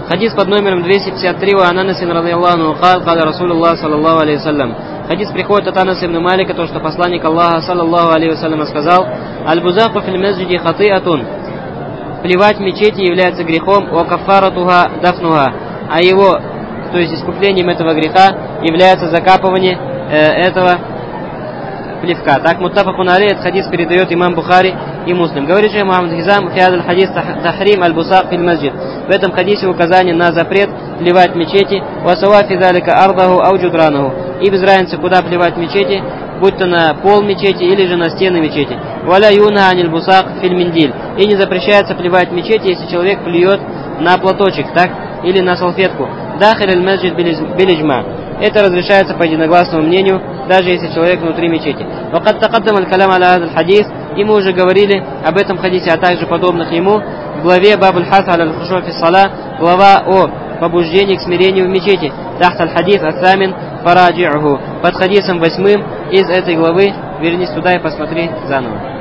Хадис под номером 253 у Ананасин радийаллаху анху قال Расулуллах саллаллаху алейхи вассалям. Хадис приходит от Анаса ибн Малика, то, что посланник Аллаха саллаллаху алейхи вассалям сказал: «Аль-бузаку фил масджиди хатиатун». Плевать в мечети является грехом, ва каффаратуха дафнуха. А его, то есть искуплением этого греха, является закапывание этого плевка. Так, муттафакун алейхи, этот хадис передает имам Бухари и Муслим. Говорит же Мухаммад Хизам, фиадаль хадис тахрим аль-бусак фил масджид. В этом хадисе указание на запрет плевать в мечети, васава фидалика ардаху ау джудранаху. И без разницы, куда плевать в мечети, будь то на пол мечети или же на стены мечети. Валя юна аниль бусак фил миндиль. И не запрещается плевать в мечети, если человек плюет на платочек, так, или на салфетку. Дахиль аль-масджид билиджма. Это разрешается по единогласному мнению, даже если человек внутри мечети. Вакад такаддам аль-калям аля хадаль хадис. И мы уже говорили об этом хадисе, а также подобных ему, в главе Бабуль хас аля аль-хушуа фи ссала, глава о побуждении к смирению в мечети. Тахт аль-хадис ат-самин фараджи'уху. Под хадисом 8 из этой главы вернись туда и посмотри заново.